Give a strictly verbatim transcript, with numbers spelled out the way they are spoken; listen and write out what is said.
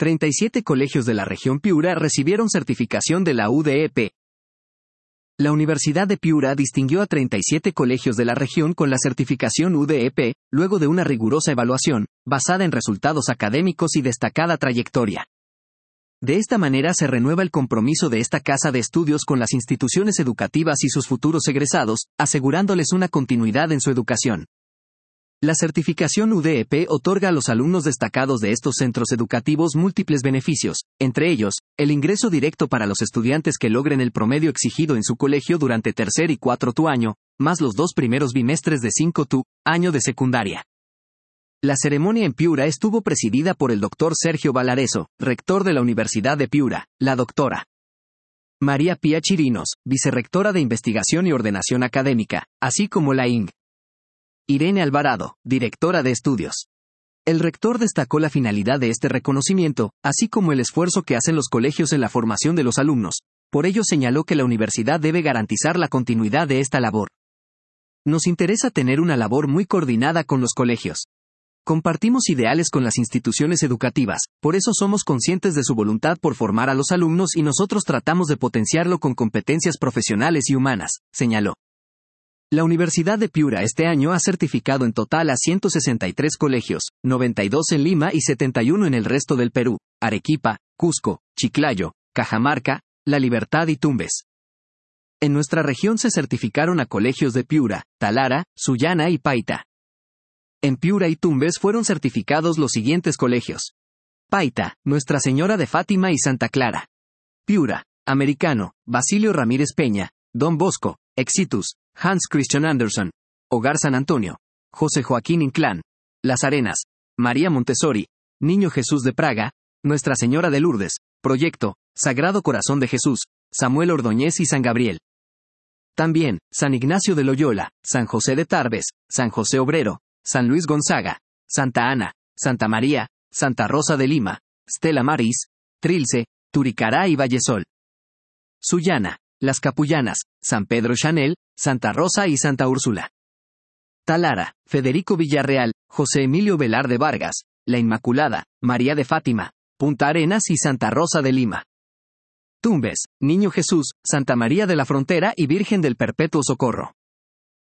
treinta y siete colegios de la región Piura recibieron certificación de la U D E P. La Universidad de Piura distinguió a treinta y siete colegios de la región con la certificación U D E P, luego de una rigurosa evaluación, basada en resultados académicos y destacada trayectoria. De esta manera se renueva el compromiso de esta casa de estudios con las instituciones educativas y sus futuros egresados, asegurándoles una continuidad en su educación. La certificación U D E P otorga a los alumnos destacados de estos centros educativos múltiples beneficios, entre ellos, el ingreso directo para los estudiantes que logren el promedio exigido en su colegio durante tercer y cuarto tu año, más los dos primeros bimestres de cinco tu año de secundaria. La ceremonia en Piura estuvo presidida por el doctor Sergio Valareso, rector de la Universidad de Piura, la doctora María Pía Chirinos, vicerrectora de Investigación y Ordenación Académica, así como la Ing. Irene Alvarado, directora de estudios. El rector destacó la finalidad de este reconocimiento, así como el esfuerzo que hacen los colegios en la formación de los alumnos. Por ello señaló que la universidad debe garantizar la continuidad de esta labor. Nos interesa tener una labor muy coordinada con los colegios. Compartimos ideales con las instituciones educativas, por eso somos conscientes de su voluntad por formar a los alumnos y nosotros tratamos de potenciarlo con competencias profesionales y humanas, señaló. La Universidad de Piura este año ha certificado en total a ciento sesenta y tres colegios, noventa y dos en Lima y setenta y uno en el resto del Perú, Arequipa, Cusco, Chiclayo, Cajamarca, La Libertad y Tumbes. En nuestra región se certificaron a colegios de Piura, Talara, Sullana y Paita. En Piura y Tumbes fueron certificados los siguientes colegios. Paita, Nuestra Señora de Fátima y Santa Clara. Piura, Americano, Basilio Ramírez Peña, Don Bosco, Exitus, Hans Christian Andersen, Hogar San Antonio, José Joaquín Inclán, Las Arenas, María Montessori, Niño Jesús de Praga, Nuestra Señora de Lourdes, Proyecto, Sagrado Corazón de Jesús, Samuel Ordóñez y San Gabriel. También, San Ignacio de Loyola, San José de Tarbes, San José Obrero, San Luis Gonzaga, Santa Ana, Santa María, Santa Rosa de Lima, Stella Maris, Trilce, Turicará y Vallesol. Sullana, Las Capullanas, San Pedro Chanel, Santa Rosa y Santa Úrsula. Talara, Federico Villarreal, José Emilio Velarde Vargas, La Inmaculada, María de Fátima, Punta Arenas y Santa Rosa de Lima. Tumbes, Niño Jesús, Santa María de la Frontera y Virgen del Perpetuo Socorro.